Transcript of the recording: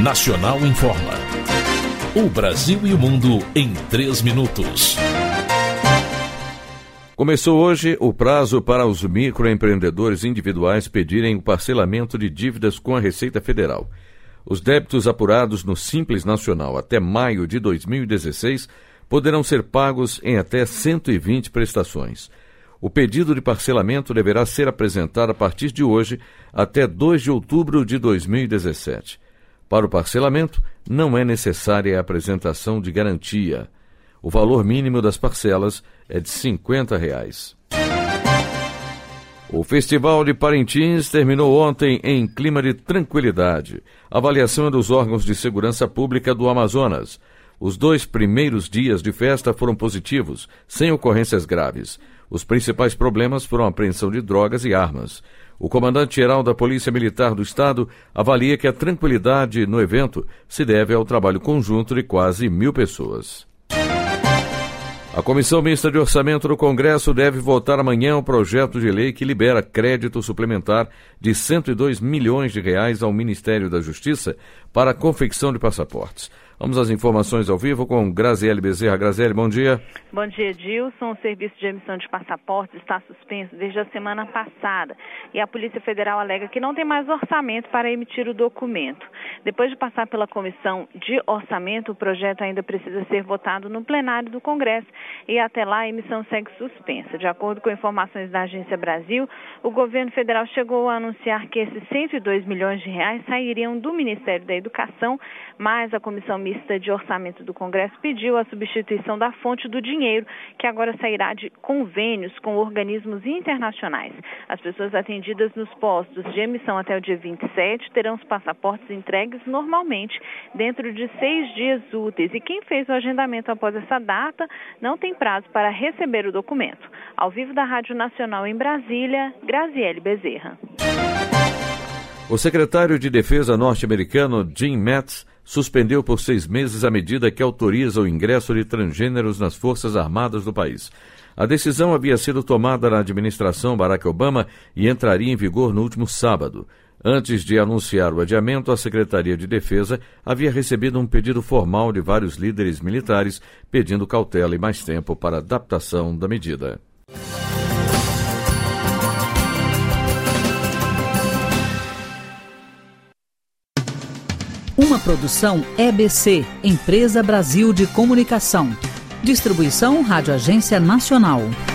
Nacional Informa. O Brasil e o mundo em 3 minutos. Começou hoje o prazo para os microempreendedores individuais pedirem o parcelamento de dívidas com a Receita Federal. Os débitos apurados no Simples Nacional até maio de 2016 poderão ser pagos em até 120 prestações. O pedido de parcelamento deverá ser apresentado a partir de hoje até 2 de outubro de 2017. Para o parcelamento, não é necessária a apresentação de garantia. O valor mínimo das parcelas é de R$ 50. O Festival de Parintins terminou ontem em clima de tranquilidade. Avaliação dos órgãos de segurança pública do Amazonas. Os 2 primeiros dias de festa foram positivos, sem ocorrências graves. Os principais problemas foram a apreensão de drogas e armas. O comandante-geral da Polícia Militar do Estado avalia que a tranquilidade no evento se deve ao trabalho conjunto de quase 1.000 pessoas. A Comissão Mista de Orçamento do Congresso deve votar amanhã o projeto de lei que libera crédito suplementar de R$ 102 milhões ao Ministério da Justiça para a confecção de passaportes. Vamos às informações ao vivo com Graziele Bezerra. Graziele, bom dia. Bom dia, Edilson. O serviço de emissão de passaportes está suspenso desde a semana passada e a Polícia Federal alega que não tem mais orçamento para emitir o documento. Depois de passar pela Comissão de Orçamento, o projeto ainda precisa ser votado no plenário do Congresso e até lá a emissão segue suspensa. De acordo com informações da Agência Brasil, o governo federal chegou a anunciar que esses R$ 102 milhões sairiam do Ministério da Educação, mas a Comissão Mista de Orçamento do Congresso pediu a substituição da fonte do dinheiro, que agora sairá de convênios com organismos internacionais. As pessoas atendidas nos postos de emissão até o dia 27 terão os passaportes entregues normalmente, dentro de 6 dias úteis. E quem fez o agendamento após essa data não tem prazo para receber o documento. Ao vivo da Rádio Nacional em Brasília, Graziele Bezerra. O secretário de Defesa norte-americano, Jim Mattis, suspendeu por 6 meses a medida que autoriza o ingresso de transgêneros nas Forças Armadas do país. A decisão havia sido tomada na administração Barack Obama e entraria em vigor no último sábado. Antes de anunciar o adiamento, a Secretaria de Defesa havia recebido um pedido formal de vários líderes militares pedindo cautela e mais tempo para a adaptação da medida. Uma produção EBC, Empresa Brasil de Comunicação. Distribuição Rádio Agência Nacional.